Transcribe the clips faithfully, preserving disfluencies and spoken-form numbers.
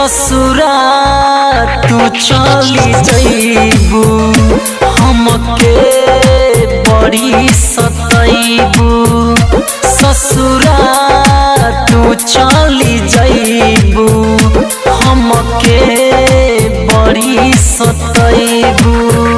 ससुरा तू चली जइबू हमके बड़ी सतइबू ससुरा तू चली जइबू हमके बड़ी सतइबू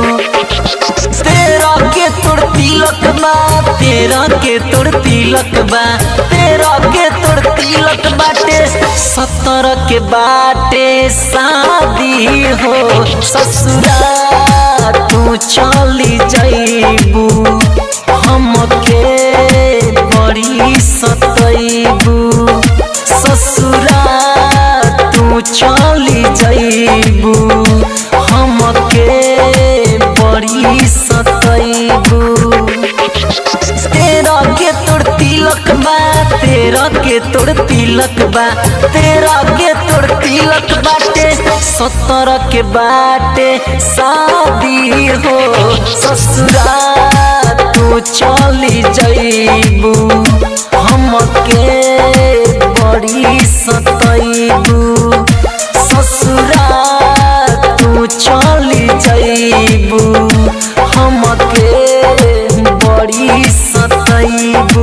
तेरा के तोर तिलक बा तेरा के तोर तिलक बा तेरा के तोर तिलक बाटे सतर के बाटे शादी हो ससुरा तू चली जइबू हमके बड़ी सतइबू ससुरा तू चली जइबू हमके बड़ी सतइबू तेरा के तोर तिलक बा तेरा के तोर तिलक बा तेरा के तोर तिलक बाटे सतर के बाटे शादी हो ससुरा तू चली जइबू हमके बड़ी सतइबू ससुरा तू चली जइबू हमके बड़ी सतइबू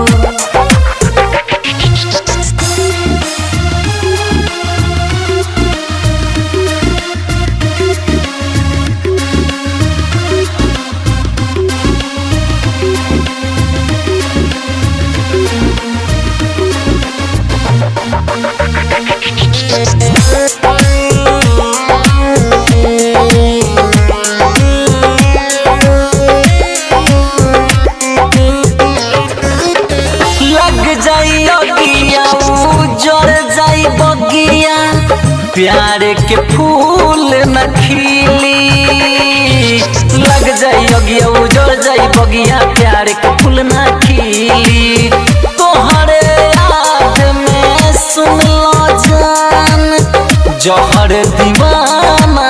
प्यार के फूल न खिली लग जाई अगिया उजड़ जाई बगिया प्यार के फूल न खिली तोहरे याद में सुन लो जान जहर दीवाना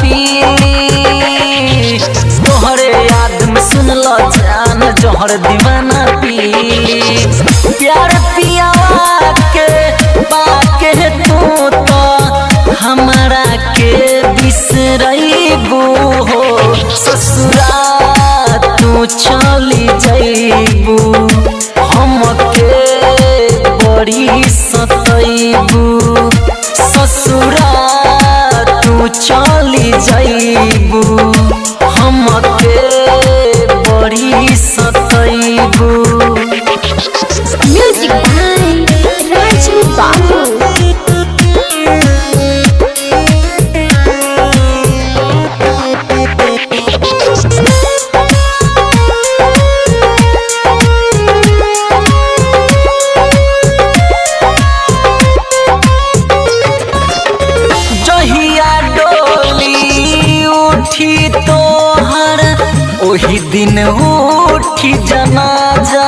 पीली तोहरे याद में सुन लो जान जहर दीवाना पीली प्यार पियावा के बाके तू तो हमरा के बिसरइबू हो ससुरा तू चली जइबू हमके बड़ी सतइबू ससुरा तू चली जइबू हमके बड़ी सतइबू म्यूजिक बाय राजू बाबू ओही दिन उठी जनाजा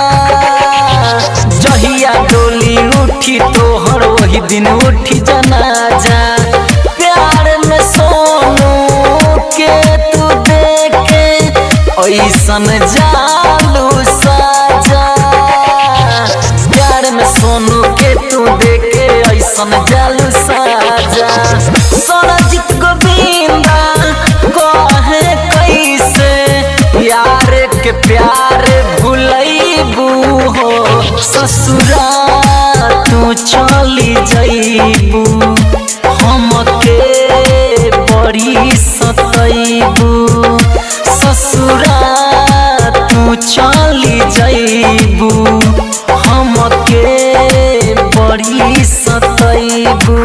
जहिया डोली उठी तोहर वही दिन उठी जनाजा प्यार में सोनू के तू देखे ऐसन जालू साजा प्यार में सोनू के तू देखे ऐसन जालू साजा सरजीत गोविंदा कहे कैसे यार के प्यार भूलइबू हो ससुरा तू चली जइबू हमके बड़ी सतइबू ससुरा तू चली जइबू हमके बड़ी सतइबू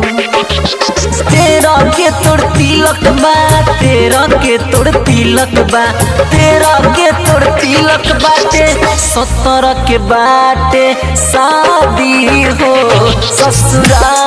तेरा के तोर तिलक बा तेरा के तोर तिलक बा तेरा के तोर तिलक बाटे सतर के बाटे शादी हो ससुरा